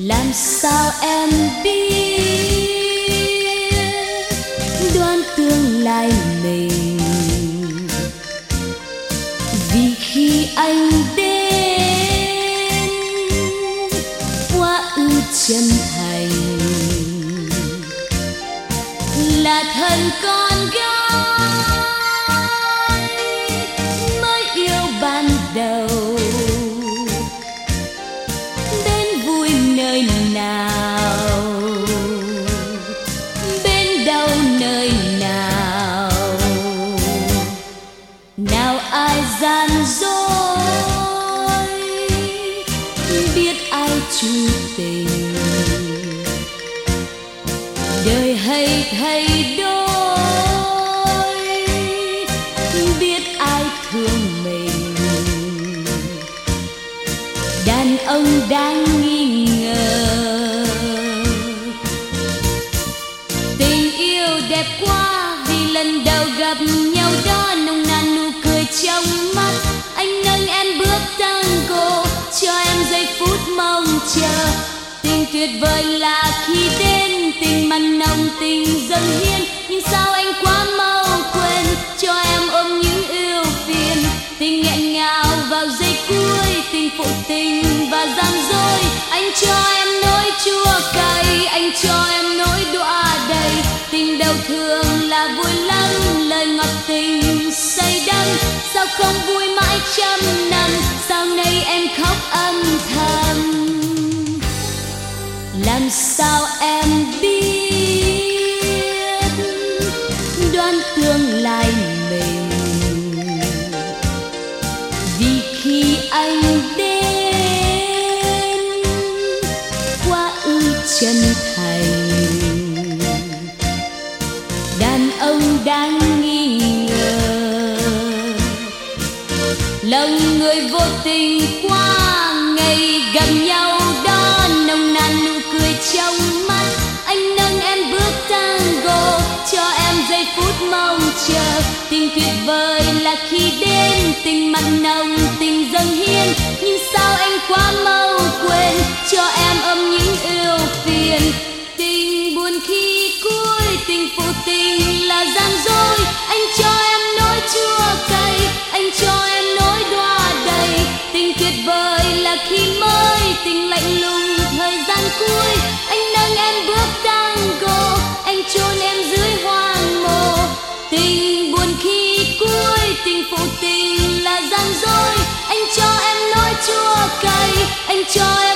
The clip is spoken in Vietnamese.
Làm sao em biết đoán tương lai mình, vì khi anh đến quá ư chân thành, là thân con gái mới yêu ban đầu. Đến vui nơi nào, bên đau nơi nào, nào ai gian dối, biết ai chu tình. Đời hay thay đổi, biết ai thương mình. Đàn ông đang nghi ngờ tình yêu đẹp quá, vì lần đầu gặp nhau đó nồng nàn nụ cười trong mắt. Anh nâng em bước tango, cho em giây phút mong chờ. Tình tuyệt vời là khi đến, tình mặn nồng tình dâng hiến. Nhưng sao anh quá mau quên, cho em ôm những ưu phiền. Tình nghẹn ngào vào giây cuối, tình phụ tình và gian dối. Anh cho em nỗi chua cay, anh cho em nỗi đọa đầy. Tình đầu thường là vui lắm, lời ngọt tình say đắm. Sao không vui mãi trăm năm, sao nay em khóc âm thầm. Làm sao em biết đoán tương lai mình, vì khi anh đến quá ư chân thành. Đàn ông đang nghi ngờ, lòng người vô tình qua ngày gặp nhau đó nồng nàn nụ cười trong mắt. Anh nâng em bước tango, cho em giây phút mong chờ. Tình tuyệt vời là khi đến, tình mặn nồng tình dâng hiến. Nhưng sao anh quá mau quên, cho em ôm những ưu phiền. Tình buồn khi cuối, tình phụ tình là gian dối. Anh cho em nỗi chua cay, anh cho em nỗi đọa đầy. Tình tuyệt vời là khi mới, tình lạnh lùng thời gian cuối. Anh nâng em bước tango, anh chôn em dưới hoang mộ. Tình buồn khi cuối, tình phụ tình là gian dối. Anh cho em nỗi chua cay, anh cho em